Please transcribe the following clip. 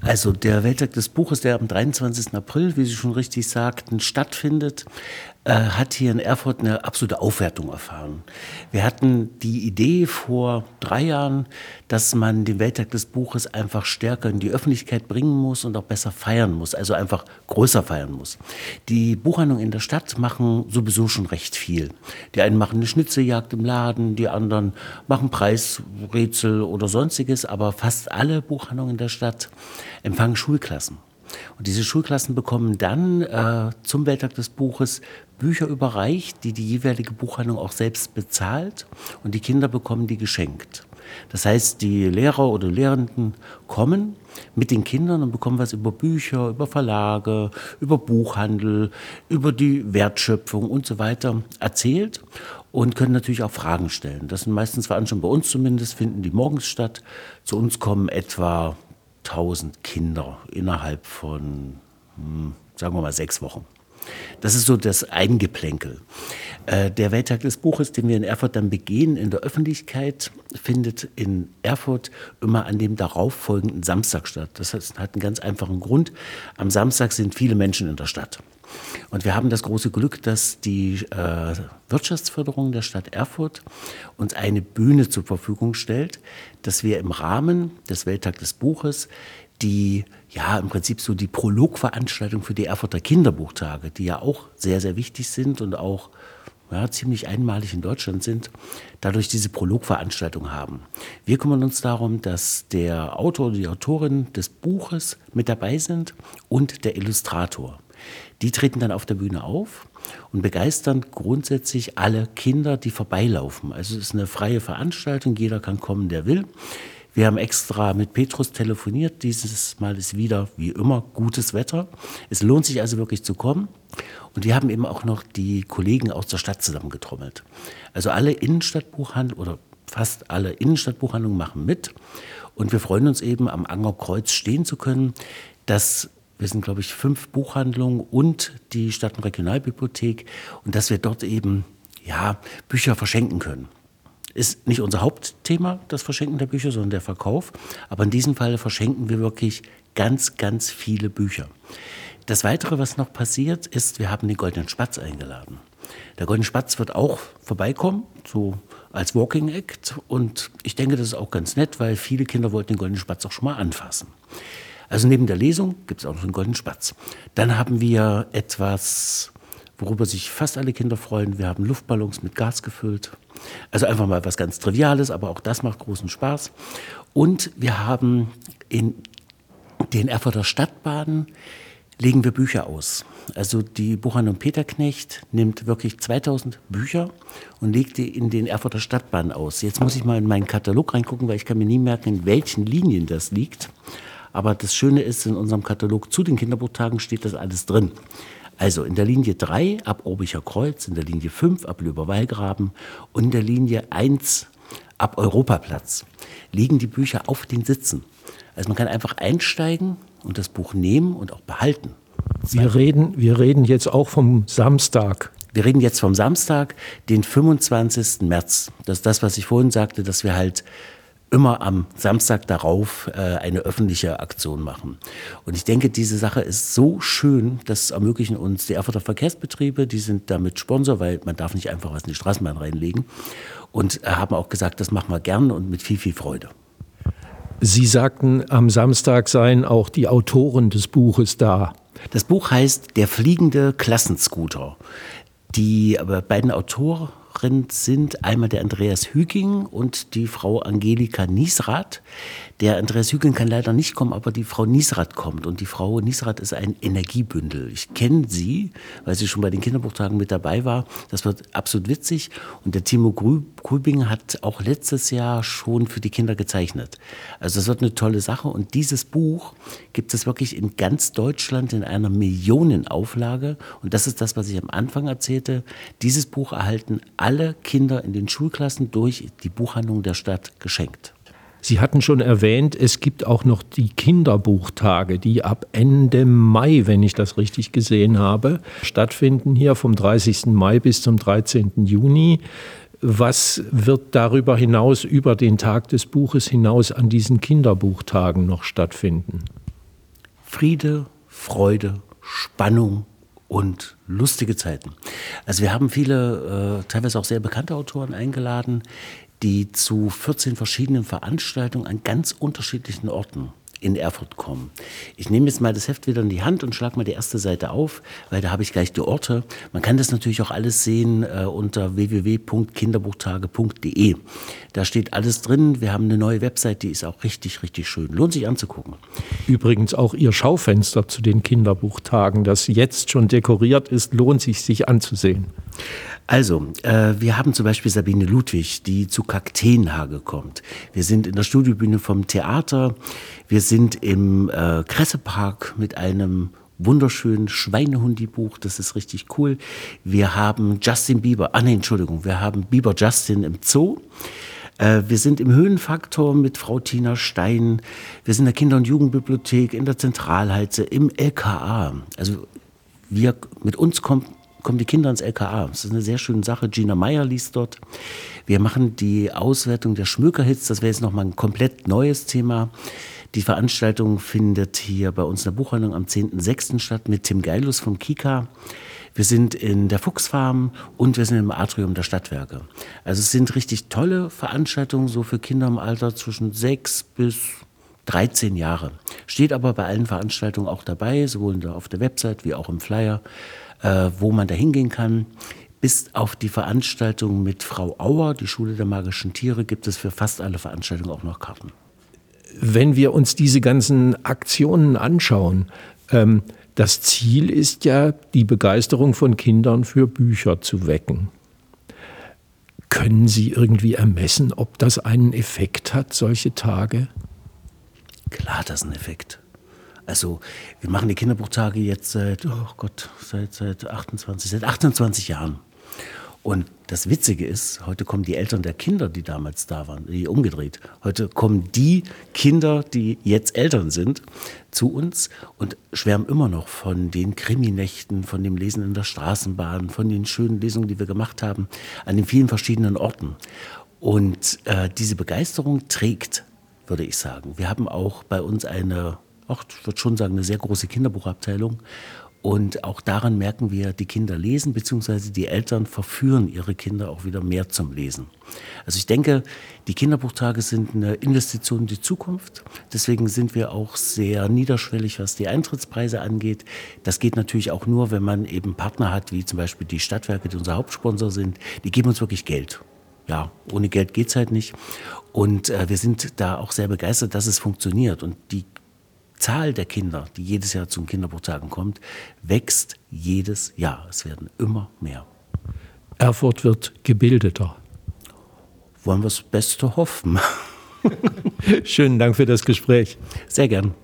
Also der Welttag des Buches, der am 23. April, wie Sie schon richtig sagten, stattfindet, hat hier in Erfurt eine absolute Aufwertung erfahren. Wir hatten die Idee vor 3 Jahren, dass man den Welttag des Buches einfach stärker in die Öffentlichkeit bringen muss und auch besser feiern muss, also einfach größer feiern muss. Die Buchhandlungen in der Stadt machen sowieso schon recht viel. Die einen machen eine Schnitzeljagd im Laden, die anderen machen Preisrätsel oder sonstiges, aber fast alle Buchhandlungen in der Stadt empfangen Schulklassen. Und diese Schulklassen bekommen dann zum Welttag des Buches Bücher überreicht, die die jeweilige Buchhandlung auch selbst bezahlt, und die Kinder bekommen die geschenkt. Das heißt, die Lehrer oder Lehrenden kommen mit den Kindern und bekommen was über Bücher, über Verlage, über Buchhandel, über die Wertschöpfung und so weiter erzählt und können natürlich auch Fragen stellen. Das sind meistens Veranstaltungen, bei uns zumindest, finden die morgens statt. Zu uns kommen etwa 1000 Kinder innerhalb von, sagen wir mal, 6 Wochen. Das ist so das Eingeplänkel. Der Welttag des Buches, den wir in Erfurt dann begehen in der Öffentlichkeit, findet in Erfurt immer an dem darauffolgenden Samstag statt. Das heißt, hat einen ganz einfachen Grund. Am Samstag sind viele Menschen in der Stadt. Und wir haben das große Glück, dass die Wirtschaftsförderung der Stadt Erfurt uns eine Bühne zur Verfügung stellt, dass wir im Rahmen des Welttag des Buches im Prinzip so die Prologveranstaltung für die Erfurter Kinderbuchtage, die ja auch sehr, sehr wichtig sind und auch ziemlich einmalig in Deutschland sind, dadurch diese Prologveranstaltung haben. Wir kümmern uns darum, dass der Autor oder die Autorin des Buches mit dabei sind und der Illustrator. Die treten dann auf der Bühne auf und begeistern grundsätzlich alle Kinder, die vorbeilaufen. Also es ist eine freie Veranstaltung, jeder kann kommen, der will. Wir haben extra mit Petrus telefoniert. Dieses Mal ist wieder, wie immer, gutes Wetter. Es lohnt sich also wirklich zu kommen. Und wir haben eben auch noch die Kollegen aus der Stadt zusammengetrommelt. Also alle Innenstadtbuchhandlungen oder fast alle Innenstadtbuchhandlungen machen mit. Und wir freuen uns eben, am Angerkreuz stehen zu können. Wir sind, glaube ich, 5 Buchhandlungen und die Stadt- und Regionalbibliothek. Und dass wir dort eben Bücher verschenken können. Ist nicht unser Hauptthema, das Verschenken der Bücher, sondern der Verkauf. Aber in diesem Fall verschenken wir wirklich ganz, ganz viele Bücher. Das Weitere, was noch passiert, ist, wir haben den Goldenen Spatz eingeladen. Der Goldene Spatz wird auch vorbeikommen, so als Walking Act. Und ich denke, das ist auch ganz nett, weil viele Kinder wollten den Goldenen Spatz auch schon mal anfassen. Also neben der Lesung gibt es auch noch den Goldenen Spatz. Dann haben wir etwas, worüber sich fast alle Kinder freuen. Wir haben Luftballons mit Gas gefüllt. Also einfach mal was ganz Triviales, aber auch das macht großen Spaß. Und wir haben in den Erfurter Stadtbahnen legen wir Bücher aus. Also die Buchhandlung Peterknecht nimmt wirklich 2000 Bücher und legt die in den Erfurter Stadtbahnen aus. Jetzt muss ich mal in meinen Katalog reingucken, weil ich kann mir nie merken, in welchen Linien das liegt. Aber das Schöne ist, in unserem Katalog zu den Kinderbuchtagen steht das alles drin. Also in der Linie 3 ab Obicher Kreuz, in der Linie 5 ab Löber-Wallgraben und in der Linie 1 ab Europaplatz liegen die Bücher auf den Sitzen. Also man kann einfach einsteigen und das Buch nehmen und auch behalten. Wir reden jetzt auch vom Samstag. Wir reden jetzt vom Samstag, den 25. März. Das ist das, was ich vorhin sagte, dass wir halt immer am Samstag darauf eine öffentliche Aktion machen. Und ich denke, diese Sache ist so schön, das ermöglichen uns die Erfurter Verkehrsbetriebe, die sind damit Sponsor, weil man darf nicht einfach was in die Straßenbahn reinlegen. Und haben auch gesagt, das machen wir gern und mit viel, viel Freude. Sie sagten, am Samstag seien auch die Autoren des Buches da. Das Buch heißt Der fliegende Klassenscooter. Die beiden Autoren sind einmal der Andreas Hüging und die Frau Angelika Niesrath. Der Andreas Hüging kann leider nicht kommen, aber die Frau Niesrath kommt. Und die Frau Niesrath ist ein Energiebündel. Ich kenne sie, weil sie schon bei den Kinderbuchtagen mit dabei war. Das wird absolut witzig. Und der Timo Grübing hat auch letztes Jahr schon für die Kinder gezeichnet. Also das wird eine tolle Sache. Und dieses Buch gibt es wirklich in ganz Deutschland in einer Millionenauflage. Und das ist das, was ich am Anfang erzählte. Dieses Buch erhalten alle Kinder in den Schulklassen durch die Buchhandlung der Stadt geschenkt. Sie hatten schon erwähnt, es gibt auch noch die Kinderbuchtage, die ab Ende Mai, wenn ich das richtig gesehen habe, stattfinden hier vom 30. Mai bis zum 13. Juni. Was wird darüber hinaus, über den Tag des Buches hinaus an diesen Kinderbuchtagen noch stattfinden? Friede, Freude, Spannung und lustige Zeiten. Also wir haben viele, teilweise auch sehr bekannte Autoren eingeladen, die zu 14 verschiedenen Veranstaltungen an ganz unterschiedlichen Orten in Erfurt kommen. Ich nehme jetzt mal das Heft wieder in die Hand und schlage mal die erste Seite auf, weil da habe ich gleich die Orte. Man kann das natürlich auch alles sehen unter www.kinderbuchtage.de. Da steht alles drin. Wir haben eine neue Website, die ist auch richtig, richtig schön. Lohnt sich anzugucken. Übrigens auch Ihr Schaufenster zu den Kinderbuchtagen, das jetzt schon dekoriert ist, lohnt sich anzusehen. Also, wir haben zum Beispiel Sabine Ludwig, die zu Kakteenhage kommt. Wir sind in der Studiobühne vom Theater. Wir sind im Kressepark mit einem wunderschönen Schweinehundi-Buch. Das ist richtig cool. Wir haben Justin Bieber. Wir haben Bieber Justin im Zoo. Wir sind im Höhenfaktor mit Frau Tina Stein. Wir sind in der Kinder- und Jugendbibliothek, in der Zentralheize, im LKA. Also mit uns kommen die Kinder ins LKA. Das ist eine sehr schöne Sache. Gina Meyer liest dort. Wir machen die Auswertung der Schmökerhits. Das wäre jetzt nochmal ein komplett neues Thema. Die Veranstaltung findet hier bei uns in der Buchhandlung am 10.06. statt mit Tim Geilus vom Kika. Wir sind in der Fuchsfarm und wir sind im Atrium der Stadtwerke. Also es sind richtig tolle Veranstaltungen, so für Kinder im Alter zwischen 6 bis 13 Jahre. Steht aber bei allen Veranstaltungen auch dabei, sowohl auf der Website wie auch im Flyer, wo man da hingehen kann. Bis auf die Veranstaltung mit Frau Auer, die Schule der magischen Tiere, gibt es für fast alle Veranstaltungen auch noch Karten. Wenn wir uns diese ganzen Aktionen anschauen, das Ziel ist ja, die Begeisterung von Kindern für Bücher zu wecken. Können Sie irgendwie ermessen, ob das einen Effekt hat, solche Tage? Klar hat das einen Effekt. Also wir machen die Kinderbuchtage jetzt seit 28 Jahren. Und das Witzige ist, heute kommen die Eltern der Kinder, die damals da waren, umgedreht. Heute kommen die Kinder, die jetzt Eltern sind, zu uns und schwärmen immer noch von den Kriminächten, von dem Lesen in der Straßenbahn, von den schönen Lesungen, die wir gemacht haben, an den vielen verschiedenen Orten. Und diese Begeisterung trägt, würde ich sagen. Wir haben auch bei uns ich würde schon sagen, eine sehr große Kinderbuchabteilung. Und auch daran merken wir, die Kinder lesen, beziehungsweise die Eltern verführen ihre Kinder auch wieder mehr zum Lesen. Also ich denke, die Kinderbuchtage sind eine Investition in die Zukunft. Deswegen sind wir auch sehr niederschwellig, was die Eintrittspreise angeht. Das geht natürlich auch nur, wenn man eben Partner hat, wie zum Beispiel die Stadtwerke, die unser Hauptsponsor sind. Die geben uns wirklich Geld. Ja, ohne Geld geht's halt nicht. Und wir sind da auch sehr begeistert, dass es funktioniert. Und die Zahl der Kinder, die jedes Jahr zum Kinderbuchtagen kommt, wächst jedes Jahr. Es werden immer mehr. Erfurt wird gebildeter. Wollen wir das Beste hoffen. Schönen Dank für das Gespräch. Sehr gern.